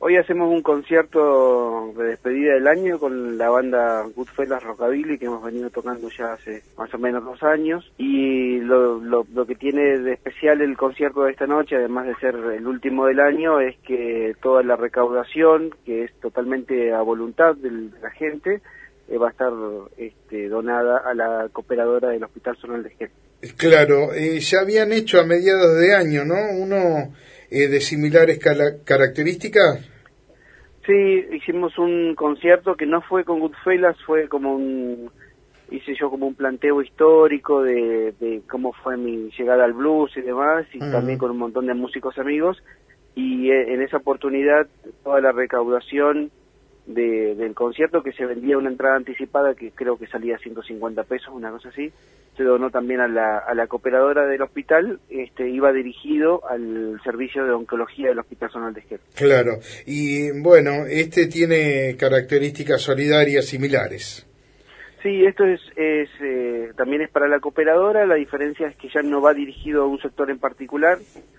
Hoy hacemos un concierto de despedida del año con la banda Goodfellas Rockabilly, que hemos venido tocando ya hace más o menos 2 años, y lo que tiene de especial el concierto de esta noche, además de ser el último del año, es que toda la recaudación, que es totalmente a voluntad de la gente, va a estar donada a la cooperadora del Hospital Zonal de Esquel. Claro, ya habían hecho a mediados de año, ¿no? Uno de similares características. Sí, hicimos un concierto que no fue con Goodfellas, fue como hice yo como un planteo histórico de cómo fue mi llegada al blues y demás, y también con un montón de músicos amigos, y en esa oportunidad toda la recaudación del concierto, que se vendía una entrada anticipada que creo que salía 150 pesos, una cosa así, se donó también a la cooperadora del hospital, iba dirigido al servicio de oncología del Hospital Zonal de Esquel. Claro, y bueno, tiene características solidarias similares. Sí, esto también es para la cooperadora, la diferencia es que ya no va dirigido a un sector en particular.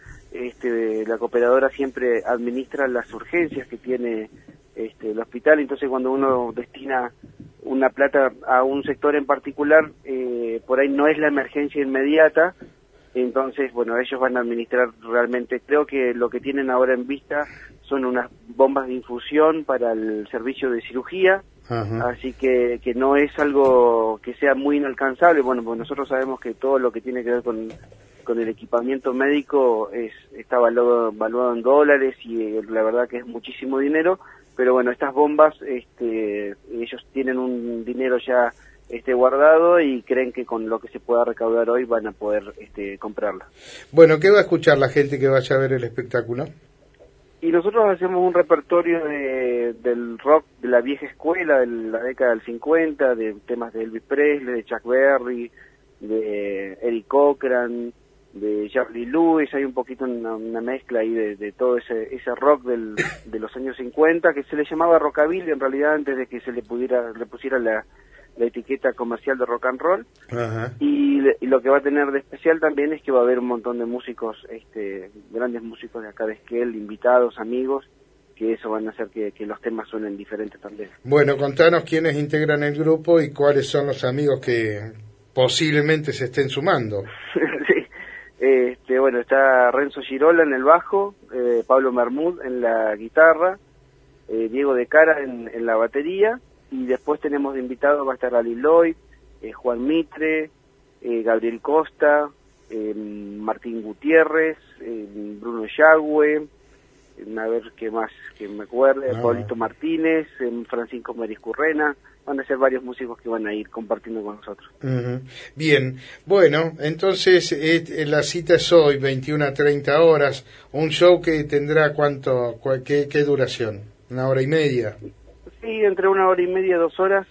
La cooperadora siempre administra las urgencias que tiene el hospital, entonces cuando uno destina una plata a un sector en particular, por ahí no es la emergencia inmediata, entonces bueno, ellos van a administrar realmente. Creo que lo que tienen ahora en vista son unas bombas de infusión para el servicio de cirugía. Ajá. Así que no es algo que sea muy inalcanzable. Bueno, pues nosotros sabemos que todo lo que tiene que ver con el equipamiento médico está valuado en dólares, y la verdad que es muchísimo dinero, pero bueno, estas bombas, ellos tienen un dinero ya guardado, y creen que con lo que se pueda recaudar hoy van a poder comprarla. Bueno, ¿qué va a escuchar la gente que vaya a ver el espectáculo? Y nosotros hacemos un repertorio del rock de la vieja escuela, de la década del 50, de temas de Elvis Presley, de Chuck Berry, de Eric Cochran, de Jerry Lewis. Hay un poquito una mezcla ahí de todo ese rock de los años 50, que se le llamaba rockabilly en realidad antes de que se le pusiera la etiqueta comercial de rock and roll. Ajá. Y lo que va a tener de especial también es que va a haber un montón de músicos, grandes músicos de acá de Esquel, invitados, amigos, que eso van a hacer que los temas suenen diferentes también. Bueno, contanos quiénes integran el grupo y cuáles son los amigos que posiblemente se estén sumando. Sí, bueno, está Renzo Girola en el bajo, Pablo Mermud en la guitarra, Diego de Cara en la batería. Y después tenemos de invitados, va a estar Ali Lloyd, Juan Mitre, Gabriel Costa, Martín Gutiérrez, Bruno Yagüe, a ver qué más que me acuerde, Pablito Martínez, Francisco Mariscurrena. Van a ser varios músicos que van a ir compartiendo con nosotros. Uh-huh. Bien, bueno, entonces la cita es hoy, 21:30 horas, un show que tendrá ¿qué duración? ¿1 hora y media? Sí, entre 1 hora y media, 2 horas,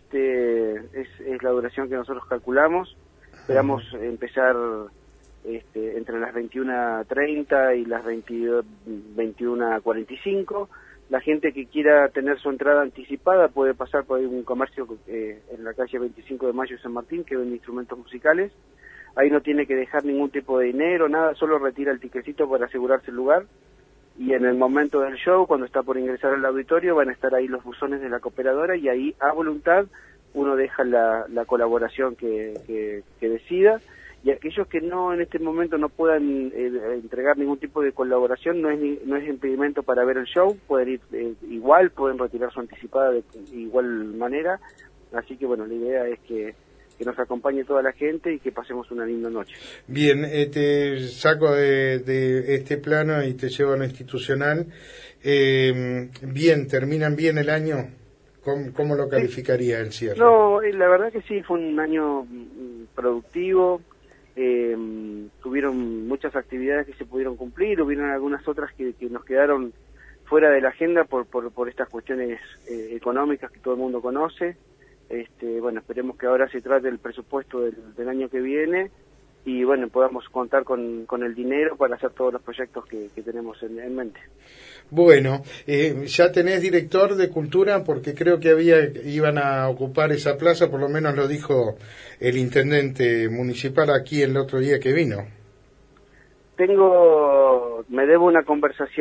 es la duración que nosotros calculamos. Esperamos empezar entre las 21:30 y las 21:45. La gente que quiera tener su entrada anticipada puede pasar por un comercio en la calle 25 de Mayo y San Martín, que vende instrumentos musicales. Ahí no tiene que dejar ningún tipo de dinero, nada, solo retira el tiquecito para asegurarse el lugar. Y en el momento del show, cuando está por ingresar al auditorio, van a estar ahí los buzones de la cooperadora, y ahí a voluntad uno deja la colaboración que decida. Y aquellos que no en este momento no puedan entregar ningún tipo de colaboración, no es impedimento para ver el show, pueden ir igual, pueden retirar su anticipada de igual manera. Así que bueno, la idea es que nos acompañe toda la gente y que pasemos una linda noche. Bien, te saco de este plano y te llevo a lo institucional. Bien, ¿terminan bien el año? ¿Cómo lo calificaría el cierre? No, la verdad que sí, fue un año productivo. Tuvieron muchas actividades que se pudieron cumplir, hubieron algunas otras que nos quedaron fuera de la agenda por estas cuestiones económicas que todo el mundo conoce. Bueno, esperemos que ahora se trate el presupuesto del año que viene y bueno, podamos contar con el dinero para hacer todos los proyectos que tenemos en mente. Bueno, ¿ya tenés director de cultura? Porque creo que iban a ocupar esa plaza, por lo menos lo dijo el intendente municipal aquí el otro día que vino. Me debo una conversación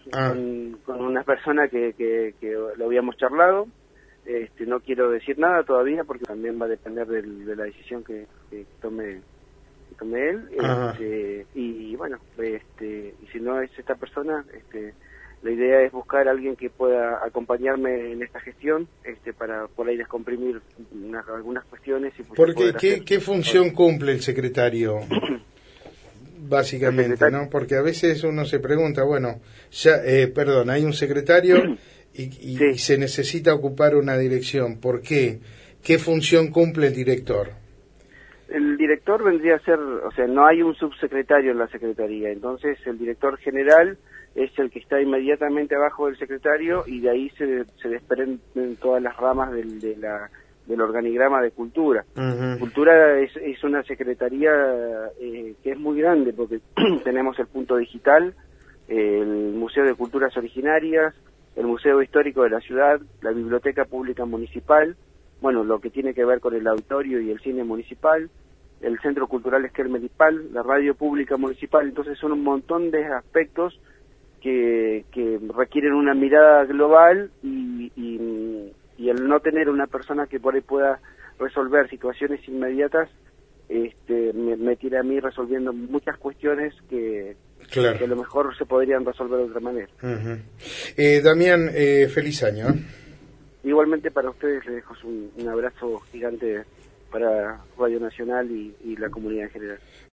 con una persona que lo habíamos charlado. No quiero decir nada todavía porque también va a depender de la decisión que tome él. Y bueno, y si no es esta persona, la idea es buscar a alguien que pueda acompañarme en esta gestión, para por ahí descomprimir algunas cuestiones. Y porque ¿qué función cumple el secretario? Básicamente, ¿no? Porque a veces uno se pregunta, bueno, hay un secretario y se necesita ocupar una dirección. ¿Por qué? ¿Qué función cumple el director? El director vendría a ser, no hay un subsecretario en la secretaría, entonces el director general es el que está inmediatamente abajo del secretario y de ahí se desprenden todas las ramas del organigrama de Cultura. Uh-huh. Cultura es una secretaría que es muy grande porque tenemos el punto digital, el Museo de Culturas Originarias, el Museo Histórico de la Ciudad, la Biblioteca Pública Municipal, bueno, lo que tiene que ver con el auditorio y el cine municipal, el Centro Cultural Esquel Medipal, la Radio Pública Municipal. Entonces son un montón de aspectos que requieren una mirada global y el no tener una persona que por ahí pueda resolver situaciones inmediatas me tira a mí resolviendo muchas cuestiones que a lo mejor se podrían resolver de otra manera. Uh-huh. Damián, feliz año. Igualmente para ustedes les dejo un abrazo gigante para Radio Nacional y la comunidad en general.